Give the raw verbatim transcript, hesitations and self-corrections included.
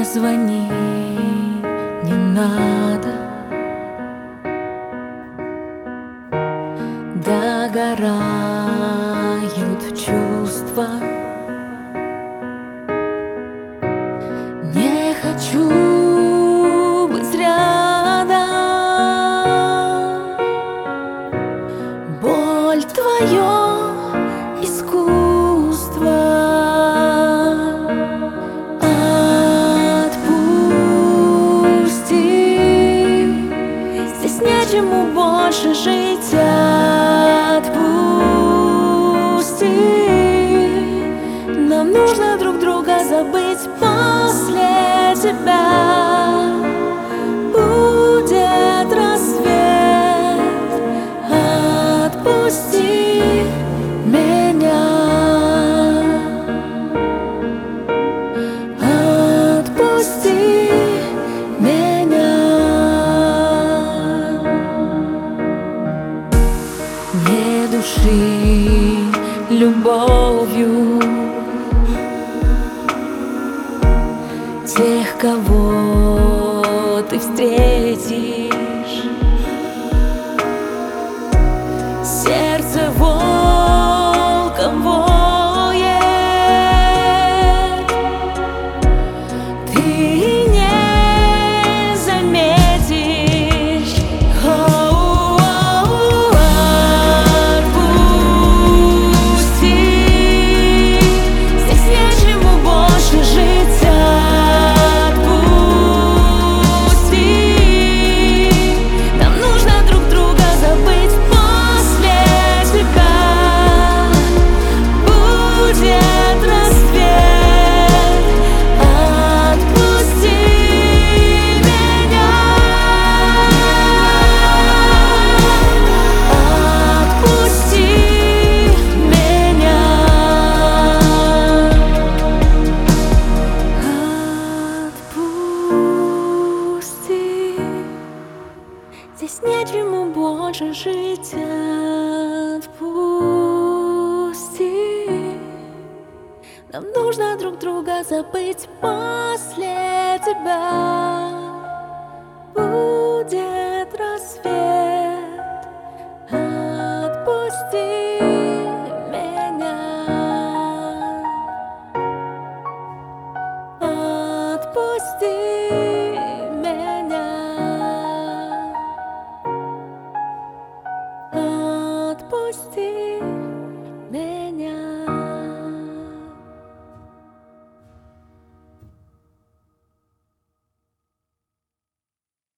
Не звони, не надо. Догорают чувства. Не хочу быть рядом. Боль твое искусство. Отпусти. Здесь нечему больше жить. Отпусти. Нам нужно друг друга забыть. После тебя будет рассвет. Отпусти меня. Отпусти меня. Не души любовью тех, кого ты встретишь. Сердце волком воет. Ты не заметишь. Оу-оу-оу. Отпусти. Здесь нечему больше жить. Здесь нечему больше жить. Отпусти. Нам нужно друг друга забыть. После тебя будет рассвет. Отпусти.